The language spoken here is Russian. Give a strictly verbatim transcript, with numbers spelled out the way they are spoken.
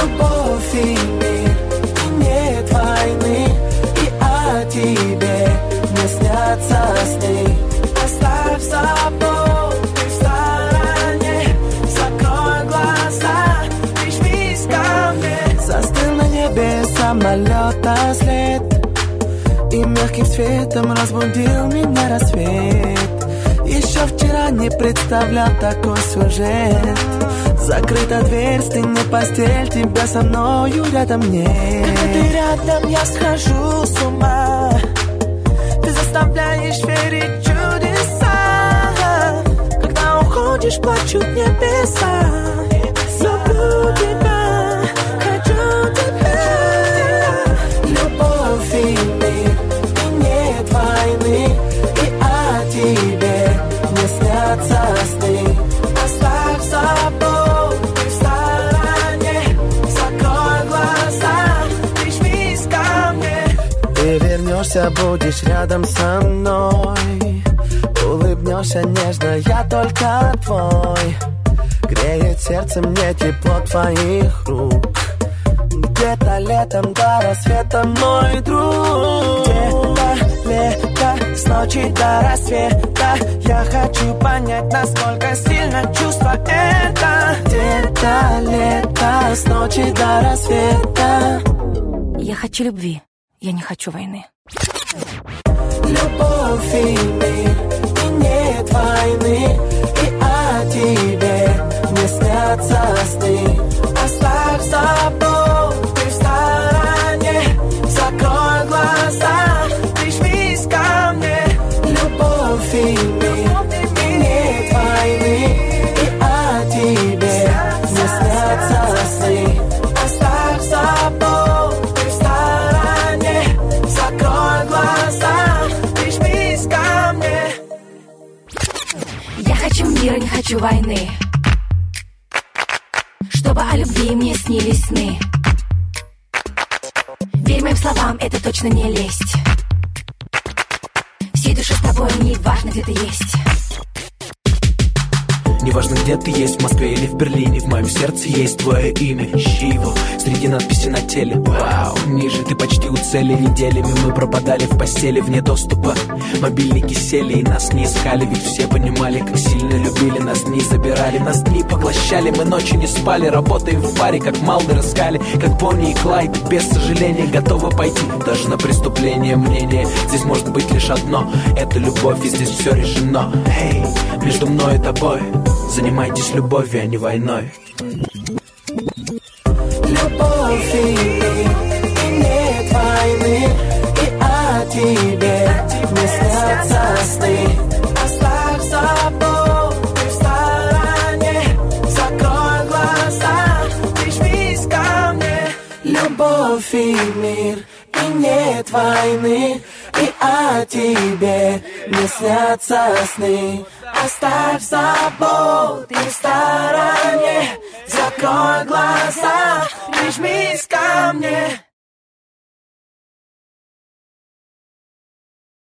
Любовь и мир, и нет войны, и о тебе не снятся сны. Оставь заботы в стороне, закрой глаза, прижмись ко мне. Застыл на небе самолета след, и мягким светом разбудил меня рассвет. Еще вчера не представлял такой сюжет. Закрыта дверь, стыни постель, тебя со мною рядом нет. Когда ты рядом, я схожу с ума. Ты заставляешь верить в чудеса. Когда уходишь, плачут небеса. Люблю тебя, хочу тебя. Любовь и мир, и нет войны, и о тебе не снятся сны. Оставь заботы в стороне, закрой глаза, прижмись ко мне. Ты вернешься, будешь рядом со мной. Улыбнешься нежно, я только твой. Греет сердце мне тепло твоих рук. Где-то летом до рассвета, мой друг. Где-то лето, с ночи до рассвета. Я хочу понять, насколько сильно чувство это. Где-то лето, с ночи до рассвета. Я хочу любви, я не хочу войны. Любовь и мир, и нет войны, и о тебе не снятся сны. Оставь заботы в стороне, закрой глаза, прижмись ко мне. Любовь и мир, и нет войны, и о тебе не снятся сны. Оставь заботы в стороне, закрой глаза, прижмись ко мне. Я хочу мира, не хочу войны, чтобы о любви мне снились сны. Верь моим словам, это точно не лесть. Всей души с тобой, не важно, где ты есть. Неважно, где ты есть, в Москве или в Берлине, в моем сердце есть твое имя. Ищи его среди надписей на теле. Вау, ниже ты почти у цели. Неделями мы пропадали в постели вне доступа. Мобильники сели и нас не искали, ведь все понимали, как сильно любили. Нас дни забирали, нас дни поглощали. Мы ночью не спали, работаем в паре, как Малдер и Скали, как Бонни и Клайд. Без сожаления готовы пойти даже на преступление. Мнение здесь может быть лишь одно: это любовь, и здесь все решено. Эй, между мной и тобой занимайтесь любовью, а не войной. Любовь и мир, и нет войны, и о тебе не снятся сны. Оставь заботы в стороне, закрой глаза, прижмись ко мне. Любовь и мир, и нет войны, и о тебе не снятся сны. Оставь заботы в стороне, закрой глаза, прижмись ко мне.